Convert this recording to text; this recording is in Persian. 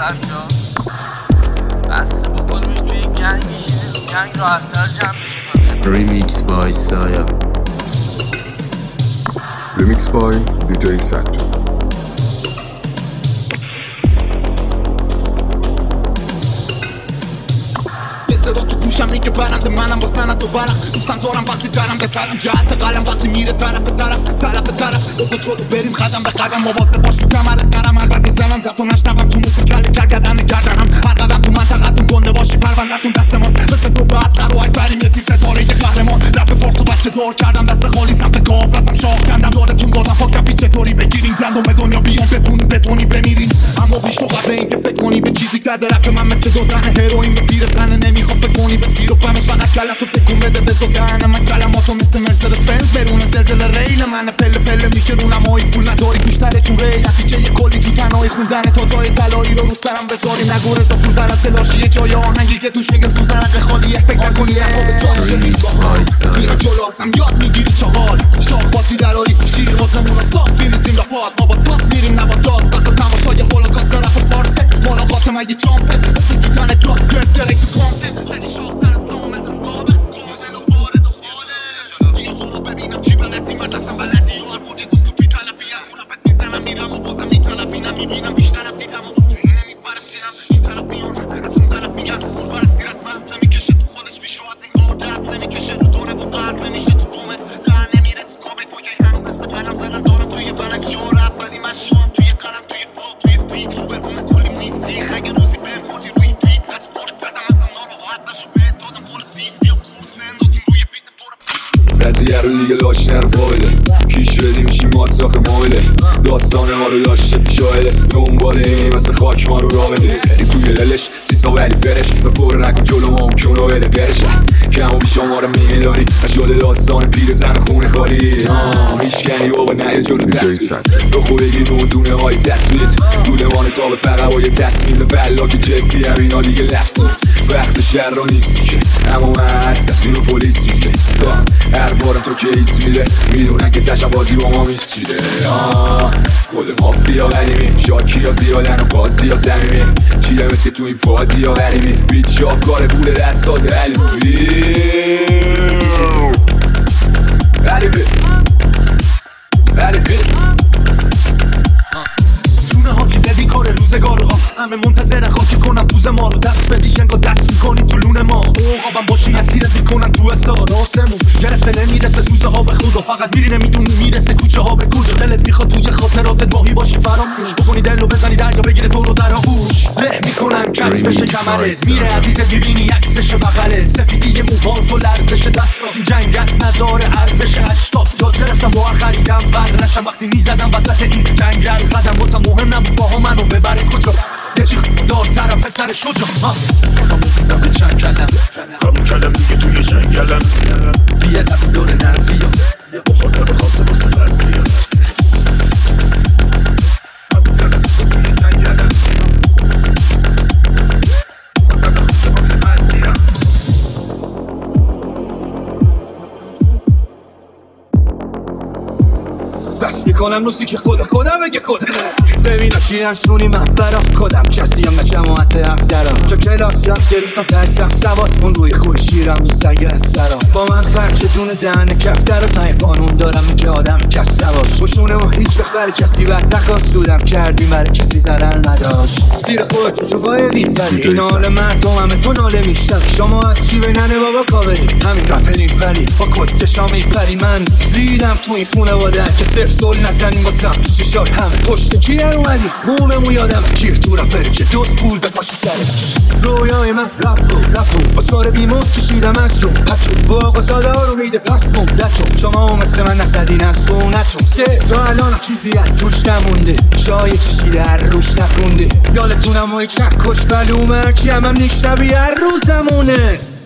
بچه‌ها بسته بکنیم توی یک جنگ میشینیم جنگ رو اثر جمع میشیم. Remix by Saya. Remix by DJ Satcho. صدا تو گوشم میگه برنده منم با سند و برم دوستم دارم وقتی درم به قدم جهت قلم وقتی میره طرف بزا جلو بریم قدم به قدم مواظب باش تو کمرت نرم البته زنم در تو نشنوم تو موسیقل گردن گردنم هر قدم تو منطقتون گنده باشی پروندتون دست ماست مثل تو به اصغر و اکبریم یه تیتر داره یه قهرمان رپ پارتو بچه دار کردم دست خالی سمت گاز رفتم شاه کندم یادتون دادم فاکم پیچه طوری بگیرین گندم دنیا بیان بتونی بمیرین اما بیش تو قبل اینکه فکر کنی به چیزی که رپ من مثل دادن هروئین به تیر زنه نمیخواد بکنی به تیر و فهمش فقط کلتو تکون بده به زدن من کلماتو مثل مرسدس بنز برونه زلزله ریل من پله میشه رونم های پول نداری بیشتره چون ریل نتیجه یه کلی تو تنهایی خوندن تا جای طلایی رو سرم بذاری نگو رضا پول در از لاشی یه جای آهنگی که توش میگه سوزن خالی یک فکر نکنی اما به جاش میگه جلو هستم یاد میگیری چغال شاخ باسی دراری شیر واسمون رو صاف میریزیم لپات ما با تاس میریم نبا داز وقت تماشای هولوکاست رپ و فارسه ملاقات من یه چامپه مثل گیتان کلاس گرد درک تو کامپه خیلی شاختر از سامت سابق گامل و وارد و خاله بیا جلو ببینم چی بلدی من دستم بلدی یار بودی گفت تو بیطلبی از رپت میزنم میرم و بازم میطلبی نمیبینم بیشتر از دیدم و بسیه نمیپرستیرم این طرف میان از اون طرف میگن فول پرستی رسم هست نمیکشه تو خودش بیشو از این کار دست نمیکشه رو دوره و قرد نمیشه تو دومت در نمیره تو کابل توی هنو مثل قلم زدن دارم توی بلک شو رفت ولی من شوام توی قلم توی فلو توی بیت رو برمومه کلیم نیستی خگه روزی بهم خوردی روی بیت خط بارت بدم از اون ناراحت نشو بهت دادم قول فیس بیا کورس نندازیم روی بیت پر قضیه رو دیگه لاش نرفایله کیش شدی میشیم ماتساخ مایله داستان ما رو داشته پیشایله دنباله این مثل خاک ما رو را بده بریم توی دلش سیسا ولی فرش و پر نکن جلو ما کنو بده برشه کم و بیشا ما رو میداری نشده داستان پیر زن خونه خالی هیچ کنی بابا نه جلو تصویر تو خوبگی دونه های تصویر دولمان تا به فقط با یه تصمیم ولا که جدی هم اینا دیگه لفظ وقت شهر رو نیستی که اما من هستم اینو پلیس میگه هر بارم تو که ایس میده میدونن که تشم بازی با ما میسچیده خود مافیا غنیمی شاکی ها زیادن و بازی ها سمیمی چیه مثل که تو این فادی ها غنیمی بیت شاکار پول دست ساز علمی جونه ها که بدی کار روزگار ها همه منتظرن خاکی کنم پوز ما رو دست بدی ینگا دست میکنی تو لونه ما اوقابم باشی اسیرت میکنن تو اصار آسمون گرفته نمیرسه سوزه ها به خدا فقط میری نمیدونی میرسه کوچه ها به کجا دلت میخواد توی خاطراتت ماهی باشی فراموش بکنی دلو بزنی دریا بگیره تو رو در آغوش له میکنن کج بشه کمرت میره عزیزت میبینی عکسش بغله سفیدی موهات تو لرزش دستات این جنگت نداره ارزش 80 یاد گرفتم با خریدم ور نشم وقتی میزدم وسط این جنگل قدم واسم مهم نبود باها منو ببره کجا دچی دارترم پسر شجا همون به چند کلم همون کلم دیگه توی جنگلم بیه لب داره نرزی ها با خاطر خواسته واسه برزی ها همون کلم توی جنگلم بس میکنم روزی که خودم بگه خودم ببینم چی همشونی من برا خودم کسی هم نجماعت افترام جا کلاس یاد گرفتم ترسم سواد اون روی خوی شیرم میسنگه از سرام با من خرچه دونه دهن کفتر و تای قانون دارم این که آدم کس سواش خوشونه و هیچ وقت بر کسی وقت نخواست سودم کردی برای کسی ضرر نداشت زیر خودت تو قایدین ولی این حال مردم همه تو ناله میشتم شما از چی به ننه بابا کاوری همین رپرین ولی با کسکشام میپری من ریدم تو این خونه واده که صرف سول نزنیم واسم تو چشات همه پشت کی در اومدی موممو یادم گیر تو رپری که دوست پول به پاشی سرش رویای من رپو با سار بیموز کشیدم از رو پتو با آقا ساله ها رو میده پس مدتو شما مثل من نسدین از سونتون سه تا الان چیزی از توش نمونده شای چشیده هر روش نخونده یادتونم های چک کش بلومه که هم نیشتبی هر روزمونه